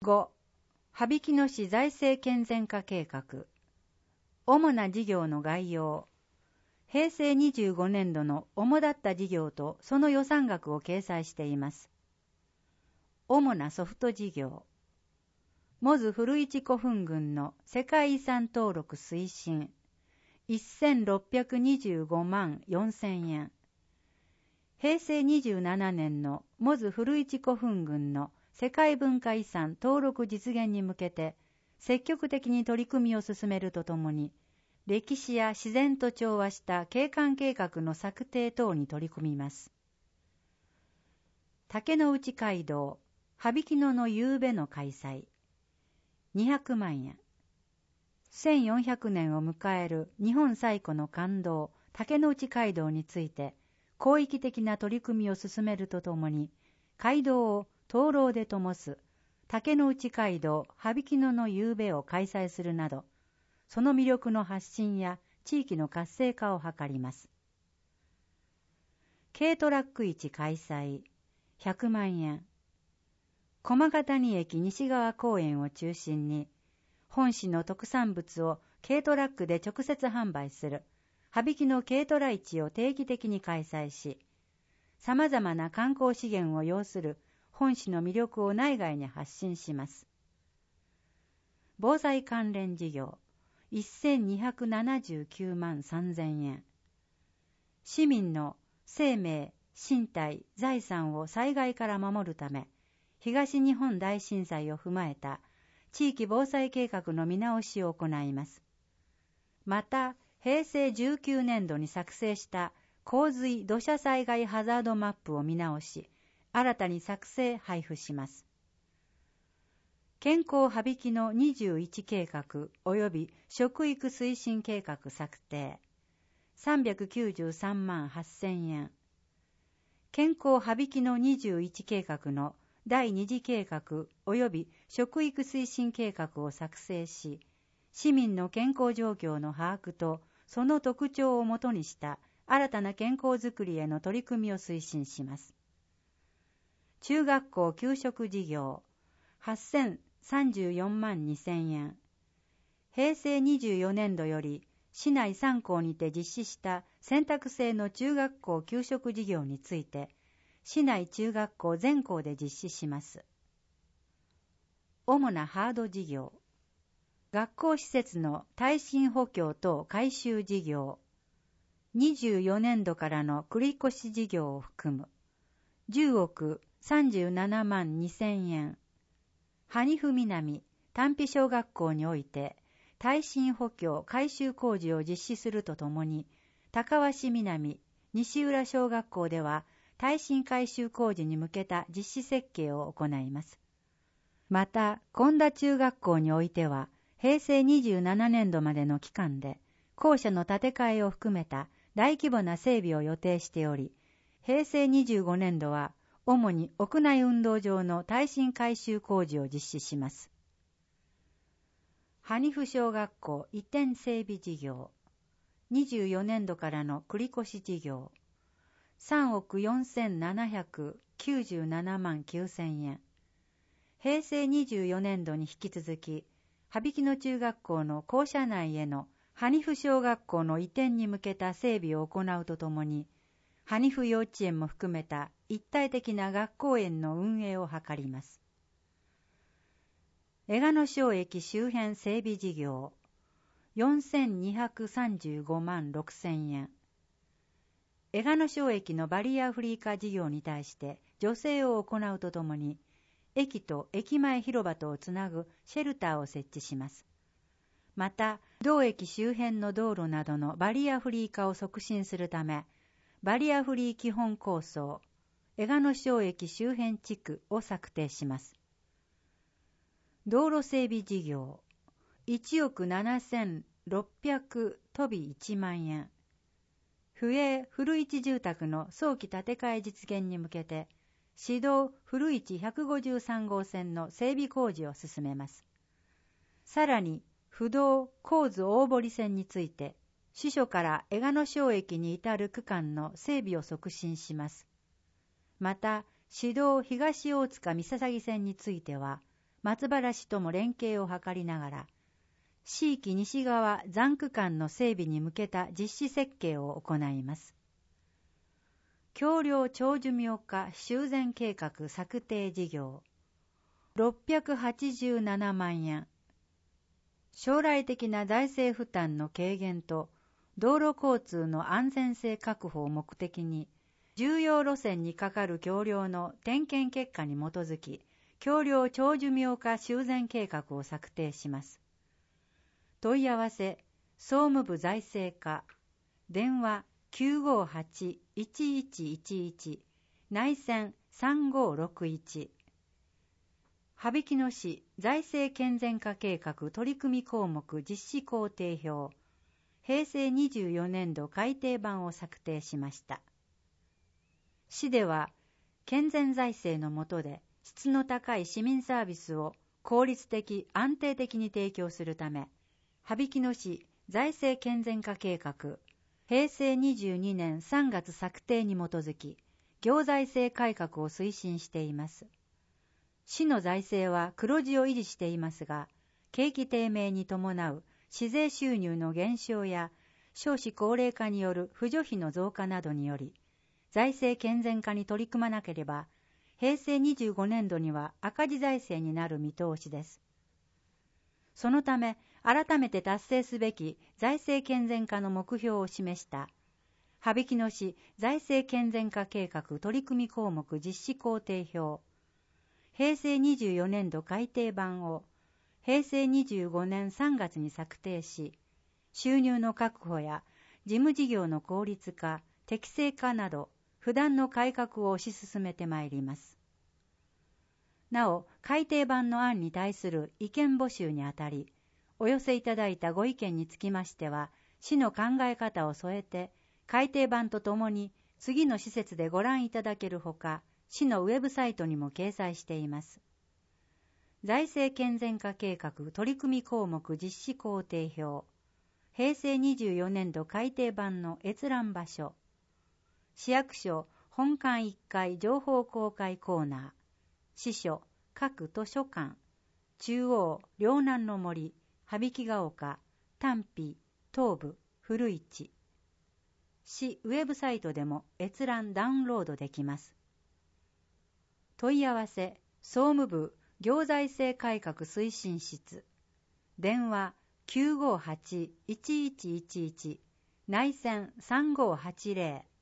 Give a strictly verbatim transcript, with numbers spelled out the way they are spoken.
ご、羽曳野市財政健全化計画。主な事業の概要。平成にじゅうごねんどの主だった事業とその予算額を掲載しています。主なソフト事業。モズ古市古墳群の世界遺産登録推進。せんろっぴゃくにじゅうごまんよんせんえん。平成にじゅうななねんのモズ古市古墳群の世界文化遺産登録実現に向けて積極的に取り組みを進めるとともに、歴史や自然と調和した景観計画の策定等に取り組みます。竹之内街道、羽曳野の夕べの開催。にひゃくまんえん。せんよんひゃくねんを迎える日本最古の街道、竹之内街道について、広域的な取り組みを進めるとともに、街道を灯籠で灯す、竹之内街道、羽曳野の夕べを開催するなど、その魅力の発信や地域の活性化を図ります。軽トラック市開催、ひゃくまんえん。駒ヶ谷駅西側公園を中心に、本市の特産物を軽トラックで直接販売する、羽曳野軽トラ市を定期的に開催し、様々な観光資源を要する本市の魅力を内外に発信します。防災関連事業、せんにひゃくななじゅうきゅうまんさんぜんえん。市民の生命、身体、財産を災害から守るため、東日本大震災を踏まえた地域防災計画の見直しを行います。また、平成じゅうきゅうねんどに作成した洪水土砂災害ハザードマップを見直し、新たに作成配布します。健康羽曳野にじゅういち計画及び食育推進計画策定。さんびゃくきゅうじゅうさんまんはっせんえん。健康羽曳野にじゅういち計画の第二次計画及び食育推進計画を作成し、市民の健康状況の把握とその特徴をもとにした新たな健康づくりへの取り組みを推進します。中学校給食事業、はっせんさんじゅうよんまんにせんえん。平成にじゅうよねんどより市内さん校にて実施した選択制の中学校給食事業について、市内中学校全校で実施します。主なハード事業。学校施設の耐震補強等改修事業。にじゅうよねんどからの繰越事業を含むじゅうおくさんじゅうななまんにせんえん。羽生南丹比小学校において耐震補強改修工事を実施するとともに、高鷲南西浦小学校では耐震改修工事に向けた実施設計を行います。また、本田中学校においては、平成にじゅうななねんどまでの期間で、校舎の建て替えを含めた大規模な整備を予定しており、平成にじゅうごねんどは、主に屋内運動場の耐震改修工事を実施します。羽生小学校移転整備事業。にじゅうよねんどからの繰越事業。さんおくよんせんななひゃくきゅうじゅうななまんきゅうせんえん。平成にじゅうよねんどに引き続き、羽曳野中学校の校舎内への羽生小学校の移転に向けた整備を行うとともに、羽生幼稚園も含めた一体的な学校園の運営を図ります。江鹿野小駅周辺整備事業、よんせんにひゃくさんじゅうごまんろくせんえん。江鹿野小駅のバリアフリー化事業に対して助成を行うとともに、駅と駅前広場とをつなぐシェルターを設置します。また、同駅周辺の道路などのバリアフリー化を促進するため、バリアフリー基本構想、江鹿野小駅周辺地区を策定します。道路整備事業、いちおくななせんろっぴゃくとびいちまんえん。府営古市住宅の早期建て替え実現に向けて、市道古市ひゃくごじゅうさんごうせんの整備工事を進めます。さらに、府道神津大堀線について、支所から江鹿野小駅に至る区間の整備を促進します。また、市道東大塚三笹線については、 松原市とも連携を図りながら、市域西側残区間の整備に向けた実施設計を行います。橋梁長寿命化修繕計画策定事業、ろっぴゃくはちじゅうななまんえん。将来的な財政負担の軽減と道路交通の安全性確保を目的に、重要路線にかかる橋梁の点検結果に基づき、橋梁長寿命化修繕計画を策定します。問い合わせ、総務部財政課、電話 きゅうごはち いちいちいちいち、内線さんごろくいち。羽曳野市財政健全化計画取組項目実施工程表、へいせいにじゅうよねんど改訂版を策定しました。市では、健全財政の下で質の高い市民サービスを効率的、安定的に提供するため、羽曳野市財政健全化計画、へいせいにじゅうにねんさんがつ策定に基づき、行財政改革を推進しています。市の財政は黒字を維持していますが、景気低迷に伴う市税収入の減少や少子高齢化による扶助費の増加などにより、財政健全化に取り組まなければ、へいせいにじゅうごねんどには赤字財政になる見通しです。そのため、改めて達成すべき財政健全化の目標を示した、羽曳野市財政健全化計画取組項目実施工程表、へいせいにじゅうよねんど改訂版をへいせいにじゅうごねんさんがつに策定し、収入の確保や事務事業の効率化、適正化など、不断の改革を推し進めてまいります。なお、改訂版の案に対する意見募集にあたり、お寄せいただいたご意見につきましては、市の考え方を添えて、改訂版とともに次の施設でご覧いただけるほか、市のウェブサイトにも掲載しています。財政健全化計画取組項目実施工程表、へいせいにじゅうよねんど改訂版の閲覧場所、市役所本館いっかい情報公開コーナー、支所各図書館、中央両南の森、羽曳ヶ丘、丹比、東部、古市。市ウェブサイトでも閲覧ダウンロードできます。問い合わせ、総務部行財政改革推進室、電話 きゅうごはち いちいちいちいち、内線さんごはちぜろ。